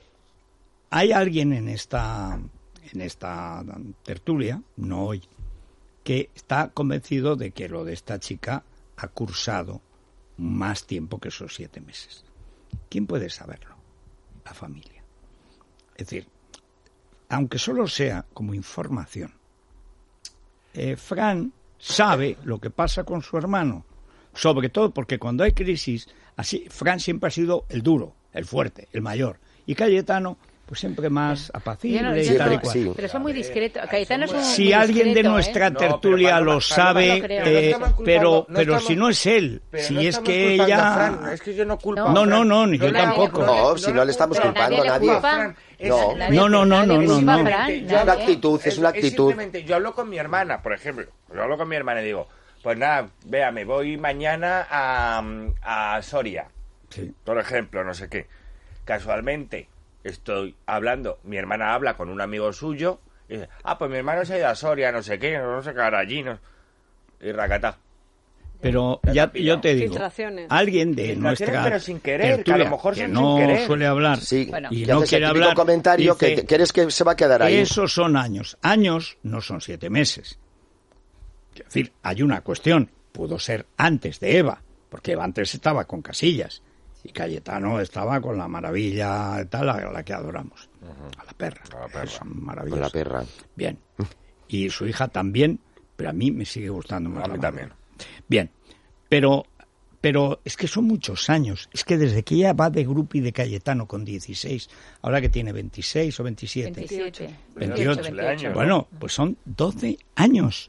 Hay alguien en esta, en esta tertulia, no hoy, que está convencido de que lo de esta chica ha cursado más tiempo que esos siete meses. ¿Quién puede saberlo? La familia. Es decir, aunque solo sea como información, eh, Fran sabe lo que pasa con su hermano, sobre todo porque cuando hay crisis, así Fran siempre ha sido el duro, el fuerte, el mayor, y Cayetano pues siempre más apacible Yo no- y yo tal y no- cual. sí. Pero son muy discretos. Cayetano es un Si muy alguien de discreto, ¿eh? nuestra No, pero tertulia Paloma- lo Paloma sabe, no creo. eh, No estamos culpando- pero, no pero estamos- si no es él, Pero si no es estamos que culpando a ella... Fran, es que yo no culpo No. a No, Fran. no, no, ni yo le- tampoco. No, si no le estamos Pero culpando a nadie le nadie. culpa. Es- No. Nadie- No, no, no, nadie no, le no, culpa a no. Fran, Es una nadie. actitud, es una actitud. Simplemente, yo hablo con mi hermana, por ejemplo. Yo hablo con mi hermana y digo, pues nada, vea, me voy mañana a, a Soria, Sí. por ejemplo, no sé qué. Casualmente estoy hablando, mi hermana habla con un amigo suyo y dice, ah, pues mi hermano se ha ido a Soria, no sé qué, no sé qué, ahora allí, no... y racatá. Pero ya yo te digo, alguien de nuestra pero sin querer, tertulia, que a lo mejor que son no sin querer. suele hablar Sí, bueno, y no quiere hablar, comentario dice, que crees que se va a quedar ahí. Esos son años. Años no son siete meses. Es decir, hay una cuestión. Pudo ser antes de Eva, porque Eva antes estaba con Casillas y Cayetano estaba con la maravilla tal a la que adoramos, uh-huh. a la perra. A la perra. Es maravilloso. Con la perra. Bien. Y su hija también, pero a mí me sigue gustando más. A mí también. Bien. Pero, pero es que son muchos años. Es que desde que ella va de Grupi de Cayetano con dieciséis, ahora que tiene veintiséis o veintisiete. veintisiete. veintiocho. veintiocho, veintiocho. Bueno, pues son doce años.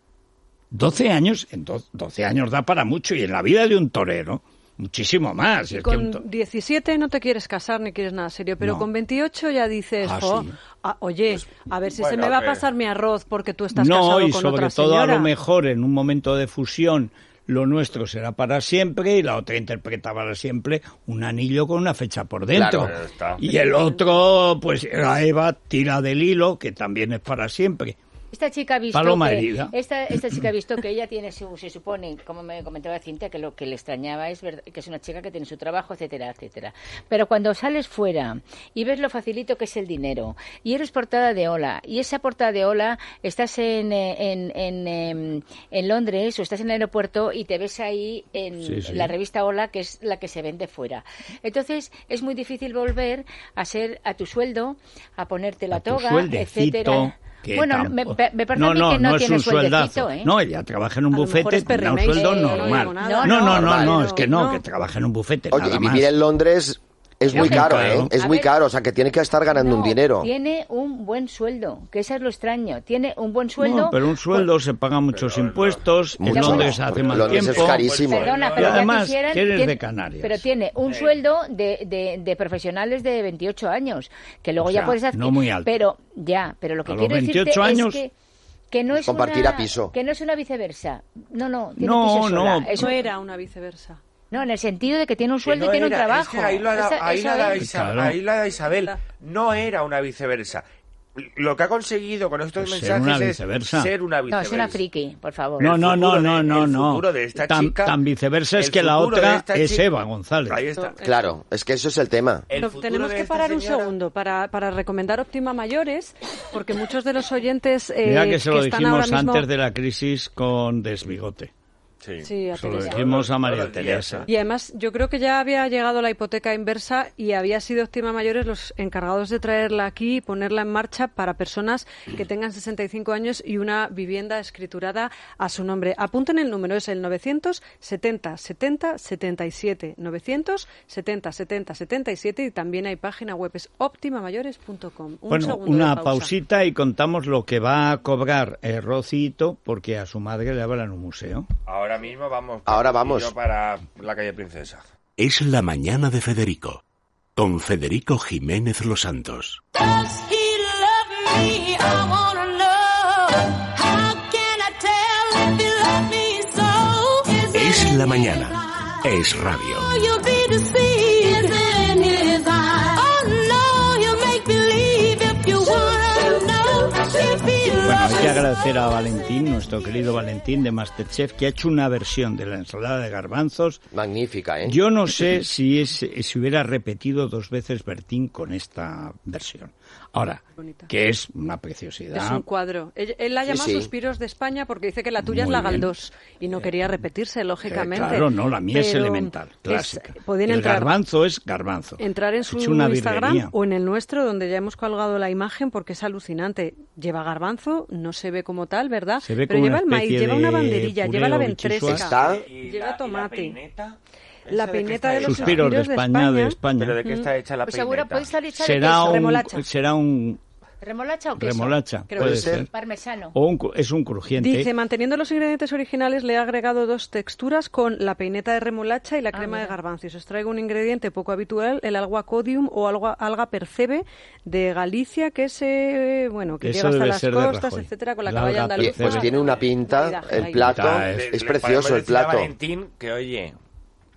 doce años, en doce años da para mucho. Y en la vida de un torero, muchísimo más. Y es con que un to... diecisiete no te quieres casar ni quieres nada serio, pero no. con veintiocho ya dices, ah, oh, sí. ah, oye, pues, a ver si bueno, se me va a pero... pasar mi arroz porque tú estás no, casado y con sobre otra todo señora. a lo mejor en un momento de fusión lo nuestro será para siempre y la otra interpreta para siempre un anillo con una fecha por dentro. Claro, y el otro, pues la Eva tira del hilo, que también es para siempre. Esta chica ha visto Paloma que herida. Esta, esta chica ha visto que ella tiene su, se supone, como me comentaba Cintia, que lo que le extrañaba es ver, que es una chica que tiene su trabajo, etcétera, etcétera. Pero cuando sales fuera y ves lo facilito que es el dinero y eres portada de Hola y esa portada de Hola estás en en, en, en, en Londres o estás en el aeropuerto y te ves ahí en sí, sí. la revista Hola, que es la que se vende fuera. Entonces es muy difícil volver a ser a tu sueldo, a ponerte la A tu toga, sueldecito. etcétera. Que bueno, tampoco... me, me parece no, a mí no, que no, no tiene es un sueldazo. ¿eh? No, ella trabaja en un A lo mejor bufete, es tendrá un perrimés, sueldo eh, normal. no, No, no, no, no, no, no, no, es que no, no. que trabaja en un bufete, Oye, nada y vivir más. en Londres es muy Claro. caro, ¿eh? Es A muy ver, caro, o sea, que tiene que estar ganando no, un dinero. Tiene un buen sueldo, que eso es lo extraño. Tiene un buen sueldo. No, pero un sueldo se pagan muchos pero, impuestos, en Mucho. Londres se hace más Londres tiempo. es carísimo. Perdona, Y pero ya además, quisieran- que eres tiene- de Canarias. Pero tiene un Sí. sueldo de, de, de profesionales de veintiocho años, que luego O ya sea, puedes hacer. no muy alto. Pero ya, pero lo que A los quiero decirte veintiocho años, es que que no es compartir una, a piso. que no es una viceversa. No, no, tiene No, piso sola. no. Es Eso un- era una viceversa. No, en el sentido de que tiene un Que sueldo no y tiene era, un trabajo. es que ahí lo ha dado, Esa- ahí eso lo ha dado es. Isa- Claro. ahí lo ha dado Isabel. No era una viceversa. Lo que ha conseguido con estos Pues ser mensajes una es viceversa. ser una No, viceversa. es una friki, por favor. No, El no, no, futuro no, de- no, el no. futuro de esta Tan, chica- tan viceversa es el que la futuro de otra esta es chica- Eva González. Ahí está. Claro, es que eso es el tema. El No, futuro tenemos de que esta parar un señora- segundo para, para recomendar Óptima Mayores, porque muchos de los oyentes eh, Mira que se lo están ahora dijimos mismo... antes de la crisis con Desbigote. Sí. Sí, a Se lo Teresa. dijimos a María Todo el día, Teresa. Y además, yo creo que ya había llegado la hipoteca inversa y había sido Óptima Mayores los encargados de traerla aquí y ponerla en marcha para personas que tengan sesenta y cinco años y una vivienda escriturada a su nombre. Apunten el número, es el novecientos setenta setenta setenta y siete. novecientos setenta setenta setenta y siete y también hay página web, es optima mayores punto com. Un Bueno, segundo una de pausa. pausita y contamos lo que va a cobrar eh, Rocito porque a su madre le hablan en un museo. Ahora mismo vamos. Ahora vamos. yo para la calle Princesa. Es la mañana de Federico, con Federico Jiménez Los Santos. Does he love me? I wanna know. How can I tell if he loves me so? Is it Es la in mañana. his eyes? Es radio. Oh, you'll be deceived. Is it in his eyes? Oh no, he'll make believe if you wanna know if he Bueno, hay loves que me agradecer a so. Valentín, nuestro querido Valentín de Masterchef, que ha hecho una versión de la ensalada de garbanzos. Magnífica, ¿eh? Yo no sé si es, si hubiera repetido dos veces Bertín con esta versión. Ahora, Bonita. que es una preciosidad. Es un cuadro. Él, él la Sí, llama sí. Suspiros de España porque dice que la tuya Muy es la bien. Galdós y no quería repetirse, lógicamente. Eh, claro, no, la mía es Pero elemental, es- clásica. pueden El entrar, garbanzo es garbanzo. entrar en Ha su hecho una Instagram virguería. o en el nuestro, donde ya hemos colgado la imagen porque es alucinante. Lleva garbanzo, no se ve como tal, ¿verdad? Se ve Pero como lleva una el maíz, especie lleva una de banderilla, puré lleva la o ventresca, Está- Y lleva la- y la tomate. peineta, La ¿esa de qué peineta está de los hecha? Suspiros de suspiros de España, España. de España. ¿Pero de qué está hecha la Pues peineta? seguro puede salir de Será queso. un, remolacha. será un ¿Remolacha o queso? remolacha, Creo puede que ser. Parmesano. O un, cu- es un crujiente. Dice, manteniendo los ingredientes originales, le he agregado dos texturas con la peineta de remolacha y la crema de garbanzos. Os traigo un ingrediente poco habitual, el alga codium o alga, alga percebe de Galicia, que es, eh, bueno, que Eso llega hasta debe las ser de costas, Rajoy. etcétera, con la El caballa alga andaluza. Pues tiene una pinta, Maridaje, el ahí. plato, Pinta es, Le- le precioso podemos el decir a plato. Valentín que, oye,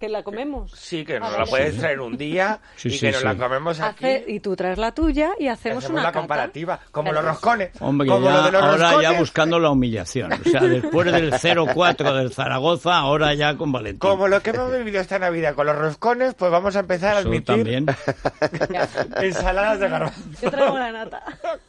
que la comemos. Sí, que nos Ah, la vale. puedes traer un día Sí, y sí, que nos sí. la comemos aquí. Hace- y tú traes la tuya y hacemos, Hacemos una la cata. comparativa, como los roscones. Hombre, como ya, lo de los ahora roscones. ya buscando la humillación. O sea, después del cero cuatro del Zaragoza, ahora ya con Valentín. Como lo que hemos vivido esta Navidad con los roscones, pues vamos a empezar a Eso admitir también. ensaladas de garbanzo. Yo traigo la nata.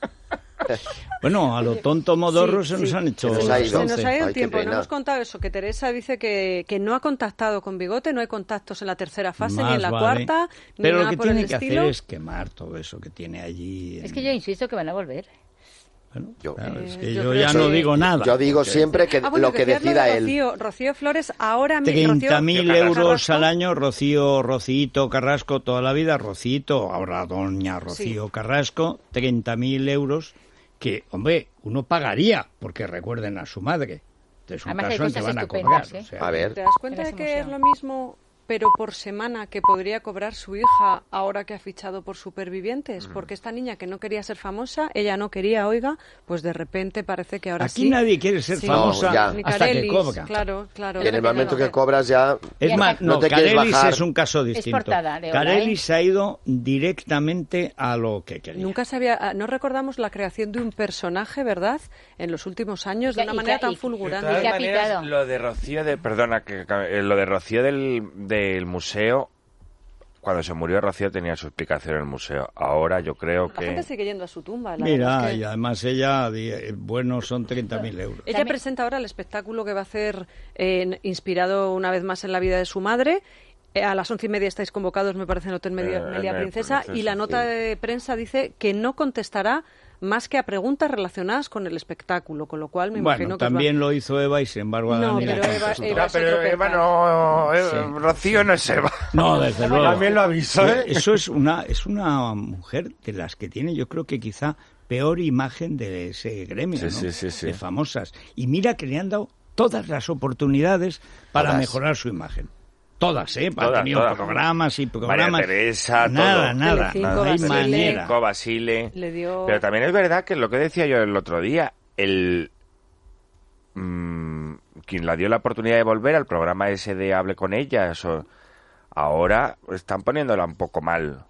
Bueno, a lo tonto modorro Sí, se nos sí. han hecho Se nos ha las ido. Se nos once. ha ido Ay, el qué tiempo. No pena. hemos contado eso, que Teresa dice que, que no ha contactado con Bigote, no hay contactos en la tercera fase, ni Más en la vale. cuarta, ni Pero nada lo que por el tiene que estilo. hacer es quemar todo eso que tiene allí. en- Es que yo insisto que van a volver. Bueno, Yo- claro, es Eh, que yo yo, creo ya que- no digo nada. Yo digo siempre que Ah, bueno, lo que decías lo de decida él. Rocío, Rocío Flores, ahora mi- treinta Rocío mil Carrasco. euros al año, Rocío, Rocito Carrasco toda la vida, Rocito, ahora doña Rocío Carrasco, treinta mil euros que, hombre, uno pagaría, porque recuerden a su madre. Este es un Además hay caso en que cosas van a estupendas, cobrar. ¿eh? o sea, A ver. ¿Te das cuenta En de ese que es museo. lo mismo, pero por semana, que podría cobrar su hija ahora que ha fichado por Supervivientes? Porque esta niña que no quería ser famosa, ella no quería, oiga, pues de repente parece que ahora Aquí sí. nadie quiere ser Sí. famosa No, ya. Ni hasta que Carelis, cobra. Claro, claro. Y en el momento que cobras ya... Es Ya más, está. no, No te quieres Carelis bajar. es un caso distinto. portada de Ola, Carelis ha ido directamente a lo que quería. Nunca se había, ah, no recordamos la creación de un personaje, ¿verdad? En los últimos años, de Y- una y- manera y- tan y- De fulgurante. todas ¿Qué ha maneras, pitado? lo de Rocío, de, perdona, que, que- lo de Rocío del, del museo, cuando se murió Rocío tenía su explicación en el museo. Ahora yo creo La que... gente sigue yendo a su tumba. La verdad Mira, es que- y además ella, di- eh, bueno, son treinta mil euros. Ella También- presenta ahora el espectáculo que va a hacer, eh, inspirado una vez más en la vida de su madre. Eh, a las once y media estáis convocados, me parece, en el Hotel Media, Eh, Melia en el Princesa. Princesa, Y la nota sí. de prensa dice que no contestará más que a preguntas relacionadas con el espectáculo, con lo cual me imagino Bueno, que os va- también lo hizo Eva y sin embargo a No, Daniela pero le Eva- contestó. Eva- No, es pero otro Eva percal. no... eh, Sí. Rocío no es Eva. No, desde luego. También lo aviso, ¿eh? Eso es una, es una mujer de las que tiene, yo creo que quizá peor imagen de ese gremio, Sí, ¿no? sí, sí, sí. De famosas. Y mira que le han dado todas las oportunidades para Todas. mejorar su imagen. Todas, ¿eh? Todas, Han tenido todas. programas y María programas. Teresa, Nada, todo. nada. Telecinco, No hay Basile. manera. Cinco, Basile. Le dio... Pero también es verdad que lo que decía yo el otro día, el mm, quien la dio la oportunidad de volver al programa ese de Hable con ella, eso, ahora están poniéndola un poco mal.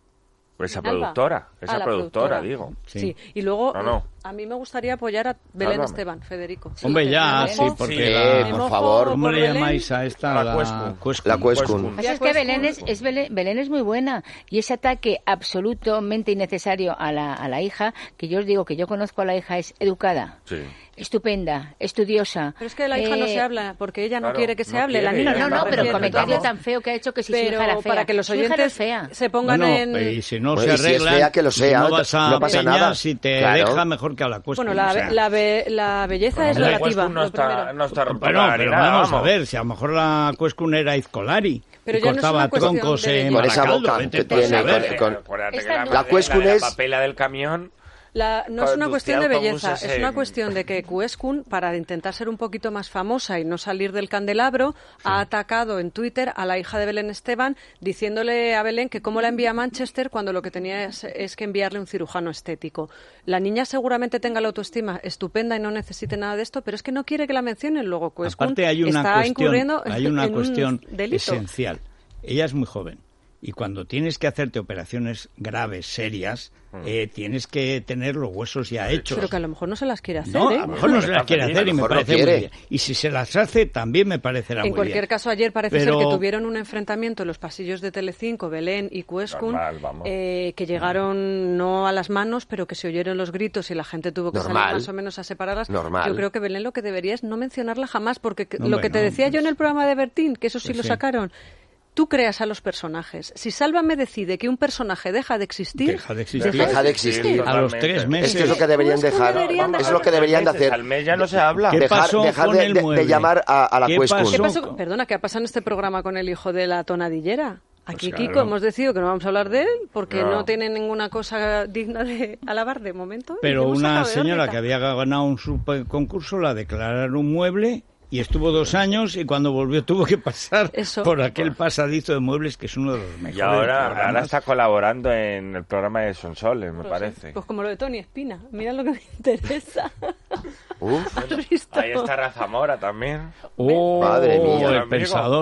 Esa Alba. productora, Ah, esa la productora, productora. digo. Sí. Sí. y luego No, no. a mí me gustaría apoyar a Belén Sálvame. Esteban, Federico. Hombre, Sí, ya, me sí, mojo. porque Sí, la... me por mojo favor. ¿Cómo por le Belén. llamáis a esta? La La Cuescu. Cuescu. La Cuescu. Cuescu. Lo que pasa es que Belén es, es Belén, Belén es muy buena y ese ataque absolutamente innecesario a la, a la hija, que yo os digo que yo conozco a la hija, es educada, Sí. estupenda, estudiosa. Pero es que de la hija no Eh, se habla, porque ella no claro, quiere que se no hable. La quiere. niña No, no, Ella no, no pero el quiere, comentario vamos. tan feo que ha hecho que si su Pero hija era fea. para que los Su hija no oyentes es fea. se pongan Bueno, en... y si no Bueno, se y si es arreglan, fea, que lo si sea, no vas a no pasa Peña, nada. si te Claro. deja mejor que a la Cuescu. Bueno, la, o sea. la, be- la belleza es La relativa. Cuescu no lo está, primero. no está Bueno, rompida ni pero nada, vamos a vamos. ver, si a lo mejor la Cuescu era Izcolari Pero y ya no es cortaba una cuestión troncos de en Con esa Baracaldo, boca vete que tú a tiene, saber. con- Acuérdate Esta que la, no. La madre- Cuescu la de la es- papela del camión. La- no es una Conducía cuestión de belleza, autobuses es una en- cuestión de que Cuescun, para intentar ser un poquito más famosa y no salir del candelabro, ha atacado en Twitter a la hija de Belén Esteban, diciéndole a Belén que cómo la envía a Manchester cuando lo que tenía es, es que enviarle un cirujano estético. La niña seguramente tenga la autoestima estupenda y no necesite nada de esto, pero es que no quiere que la mencionen. Luego Cuescun Aparte hay una está cuestión, incurriendo hay una en un cuestión delito. esencial. Ella es muy joven y cuando tienes que hacerte operaciones graves, serias, eh, tienes que tener los huesos ya hechos. Pero que a lo mejor no se las quiere hacer, No, ¿eh? a lo mejor no se las quiere A lo hacer y me mejor no parece muy quiere. bien. Y si se las hace, también me parecerá En muy cualquier bien. caso, ayer parece Pero- ser que tuvieron un enfrentamiento en los pasillos de Telecinco, Belén y Cuescun, Normal, vamos. eh, que llegaron no a las manos, pero que se oyeron los gritos y la gente tuvo que Normal. salir más o menos a separarlas. Normal. Yo creo que Belén lo que debería es no mencionarla jamás, porque que- No, lo hombre, que te no, decía yo en pues- el programa de Bertín, que eso sí Pues lo sí. sacaron. Tú creas a los personajes. Si Sálvame decide que un personaje deja de existir, Deja de existir. Deja de existir. A los tres meses. Es que es lo que deberían Cuescu dejar. deberían Es dejar- lo que deberían de hacer. Al mes ya no se habla. ¿Qué Dejar, pasó dejar con de, el de- de mueble? llamar a, a la ¿Qué Cuescu. pasó? ¿Qué pasó? con- Perdona, ¿qué ha pasado en este programa con el hijo de la tonadillera? Aquí, Pues claro. Kiko, hemos decidido que no vamos a hablar de él porque no, No. tiene ninguna cosa digna de alabar de momento. y le Pero hemos una sacado de señora órbita. que había ganado un super concurso la declararon un mueble y estuvo dos años y cuando volvió tuvo que pasar Eso. por aquel pasadizo de muebles que es uno de los mejores Y ahora, ahora programas. está colaborando en el programa de Sonsoles, me parece. Pues como lo de Tony Espina. Mira lo que me interesa. Uf, ¿Has visto? Ahí está Rafa Mora también. Oh, Madre mía. el Amigo. pensador.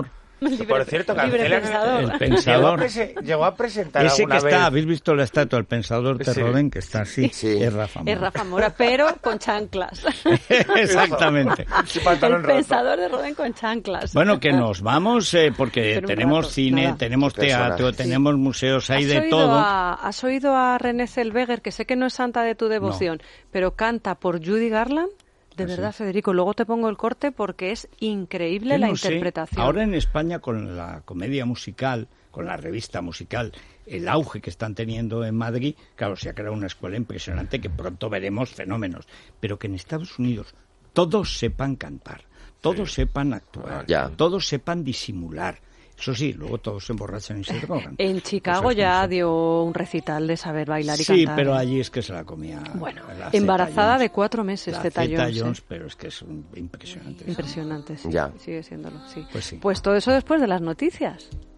Por cierto, cancela el pensador. Llegó a, prese- llegó a presentar Ese que alguna está, vez... ¿habéis visto la estatua del pensador de Sí. Rodin? Que está así, Sí. es Rafa Mora. Es Rafa Mora, pero con chanclas. Exactamente. Sí, pantalón El roto. pensador de Rodin con chanclas. Bueno, que nos vamos eh, porque Pero un tenemos rato, cine, nada. tenemos Qué personaje. teatro, tenemos museos, hay ¿Has de oído todo. A, ¿Has oído a René Zellweger, que sé que no es santa de tu devoción, pero canta por Judy Garland? De ¿Ah, verdad, sí? Federico, luego te pongo el corte porque es increíble Yo la no sé, interpretación. ahora en España con la comedia musical, con la revista musical, el auge que están teniendo en Madrid, claro, se ha creado una escuela impresionante que pronto veremos fenómenos, pero que en Estados Unidos todos sepan cantar, todos sepan actuar, Ya. todos sepan disimular. Eso sí, luego todos se emborrachan y se drogan. En Chicago Cosas ya como son. dio un recital de saber bailar y Sí, cantar. pero ¿eh? allí es que se la comía. Bueno, la embarazada Zeta de Jones. cuatro meses, La Zeta Zeta Jones, Jones, ¿eh? pero es que es un- impresionante. Impresionante, sí, Ya. sigue siéndolo, sí. Pues sí. Pues todo eso después de las noticias.